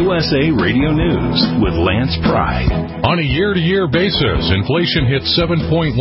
USA Radio News with Lance Pry. On a year-to-year basis, inflation hit 7.1%,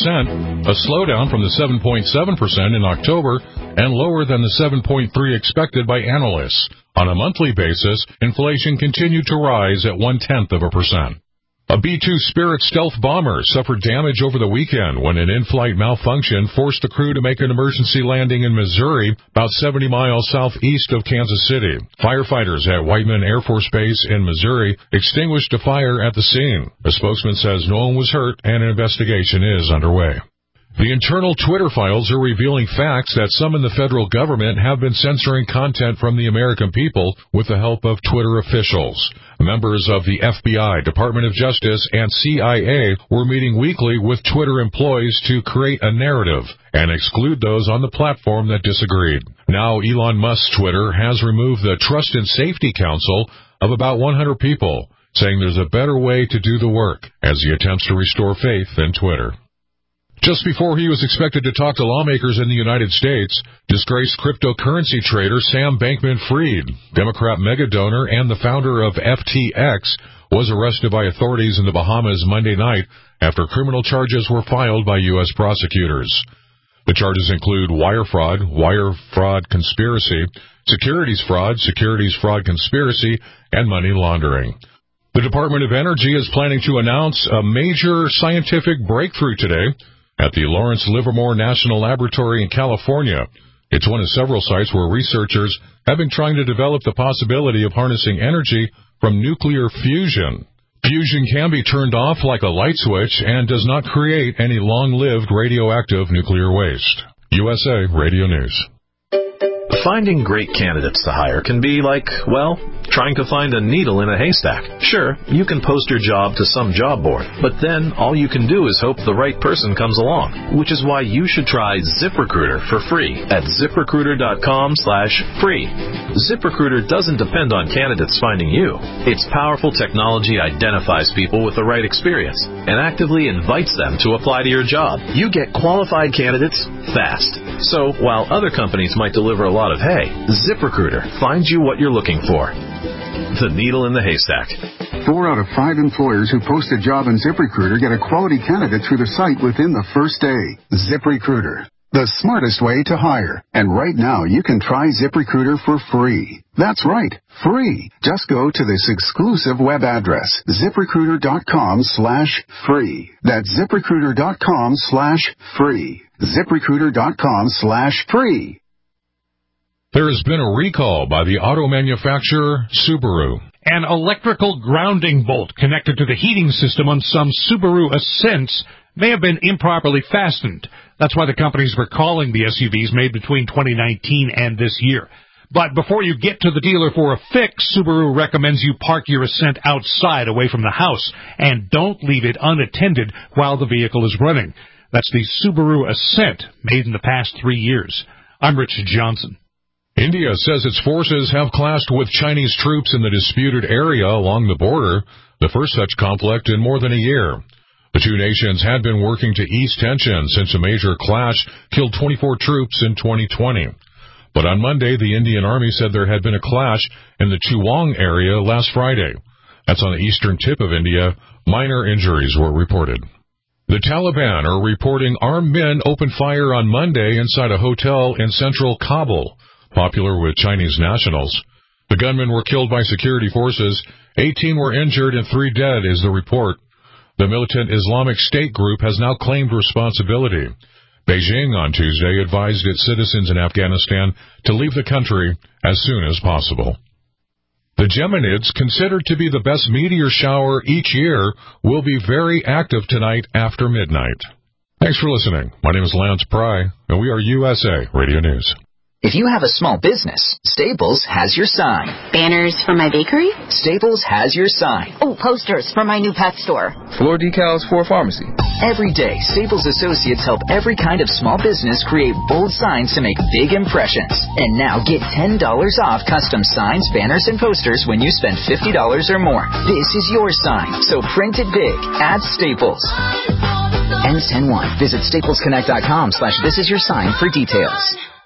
a slowdown from the 7.7% in October and lower than the 7.3% expected by analysts. On a monthly basis, inflation continued to rise at 0.1%. A B-2 Spirit stealth bomber suffered damage over the weekend when an in-flight malfunction forced the crew to make an emergency landing in Missouri, about 70 miles southeast of Kansas City. Firefighters at Whiteman Air Force Base in Missouri extinguished a fire at the scene. A spokesman says no one was hurt and an investigation is underway. The internal Twitter files are revealing facts that some in the federal government have been censoring content from the American people with the help of Twitter officials. Members of the FBI, Department of Justice, and CIA were meeting weekly with Twitter employees to create a narrative and exclude those on the platform that disagreed. Now Elon Musk's Twitter has removed the Trust and Safety Council of about 100 people, saying there's a better way to do the work as he attempts to restore faith in Twitter. Just before he was expected to talk to lawmakers in the United States, disgraced cryptocurrency trader Sam Bankman-Fried, Democrat megadonor and the founder of FTX, was arrested by authorities in the Bahamas Monday night after criminal charges were filed by U.S. prosecutors. The charges include wire fraud conspiracy, securities fraud conspiracy, and money laundering. The Department of Energy is planning to announce a major scientific breakthrough today at the Lawrence Livermore National Laboratory in California. It's one of several sites where researchers have been trying to develop the possibility of harnessing energy from nuclear fusion. Fusion can be turned off like a light switch and does not create any long-lived radioactive nuclear waste. USA Radio News. Finding great candidates to hire can be like, well, trying to find a needle in a haystack. Sure, you can post your job to some job board, but then all you can do is hope the right person comes along, which is why you should try ZipRecruiter for free at ZipRecruiter.com/free. ZipRecruiter doesn't depend on candidates finding you. Its powerful technology identifies people with the right experience and actively invites them to apply to your job. You get qualified candidates fast. So while other companies might deliver a lot of hay, ZipRecruiter finds you what you're looking for. The needle in the haystack. 4 out of 5 employers who post a job in ZipRecruiter get a quality candidate through the site within the first day. ZipRecruiter, the smartest way to hire. And right now, you can try ZipRecruiter for free. That's right, free. Just go to this exclusive web address, ZipRecruiter.com/free. That's ZipRecruiter.com/free. ZipRecruiter.com/free. There has been a recall by the auto manufacturer Subaru. An electrical grounding bolt connected to the heating system on some Subaru Ascents may have been improperly fastened. That's why the company's recalling the SUVs made between 2019 and this year. But before you get to the dealer for a fix, Subaru recommends you park your Ascent outside away from the house and don't leave it unattended while the vehicle is running. That's the Subaru Ascent, made in the past 3 years. I'm Rich Johnson. India says its forces have clashed with Chinese troops in the disputed area along the border, the first such conflict in more than a year. The two nations had been working to ease tension since a major clash killed 24 troops in 2020. But on Monday, the Indian Army said there had been a clash in the Chuang area last Friday. That's on the eastern tip of India. Minor injuries were reported. The Taliban are reporting armed men opened fire on Monday inside a hotel in central Kabul, popular with Chinese nationals. The gunmen were killed by security forces. 18 were injured and 3 dead is the report. The militant Islamic State group has now claimed responsibility. Beijing on Tuesday advised its citizens in Afghanistan to leave the country as soon as possible. The Geminids, considered to be the best meteor shower each year, will be very active tonight after midnight. Thanks for listening. My name is Lance Pry, and we are USA Radio News. If you have a small business, Staples has your sign. Banners for my bakery? Staples has your sign. Oh, posters for my new pet store. Floor decals for a pharmacy. Every day, Staples associates help every kind of small business create bold signs to make big impressions. And now get $10 off custom signs, banners, and posters when you spend $50 or more. This is your sign, so print it big at Staples. Ends 10/1. Visit staplesconnect.com/thisisyoursign for details.